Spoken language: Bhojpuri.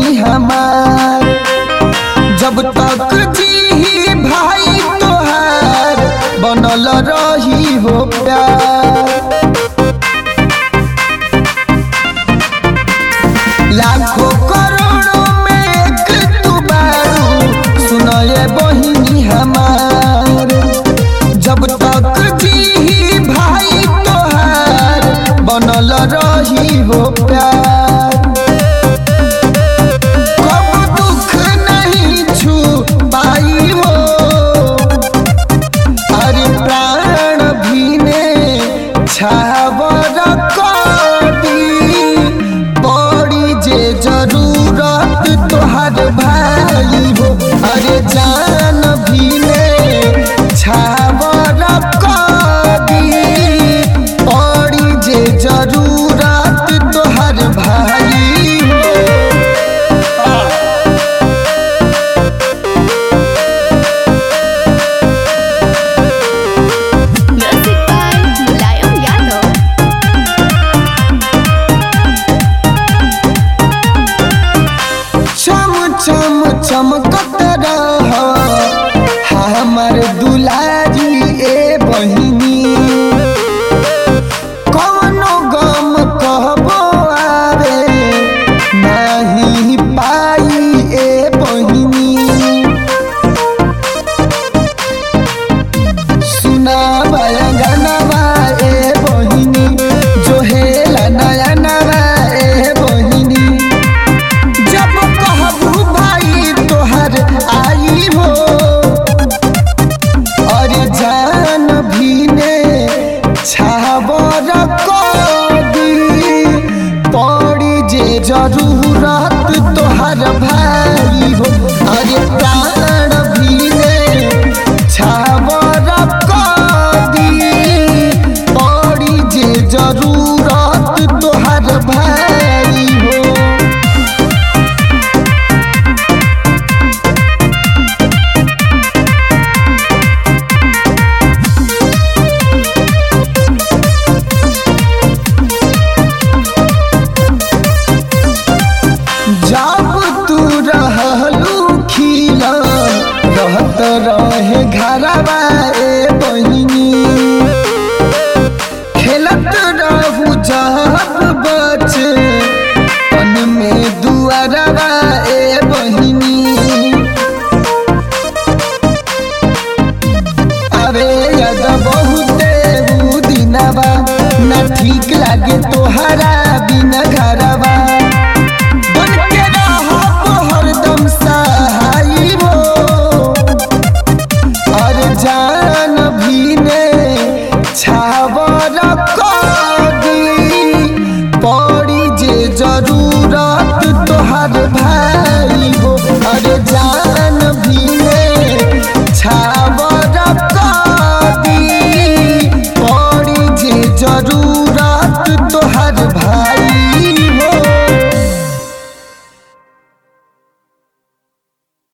बहिनी हमार। जब तक जी भाई तोहार बनल रही हो प्यार। लाखों करोड़ों में एक तू बारू सुनये बहिनी हमार। जब तक जी भाई तोहार बनल रही हो प्यार। कब दुख नहीं छू पाई हो अरे प्राण भी ने छावर पड़ी जे जरूरत तोहर भाई हो। अरे जान भी ने छावर पड़ी जे जरूरत तोहर भाई हो। Music by Mulayam Yadav. चम चम चमकत रह हमर दुलारी ए बहिनी। कौनो गम कहबो आवे नहीं पाई ए बहिनी। सुनावा गानवा ए बहिनी जो हेला नया नवा ए बहिनी। जब कहबू भाई तोहर आई हो और जान भी ने छावर पड़ी जे जरूरत तोहर भाई हो। अरे प्राण भी ने छावर पड़ी जे जरूरत तोहर भाई हो। जब तू रहलू खिला रहत रहे घरवा ए बहिनी।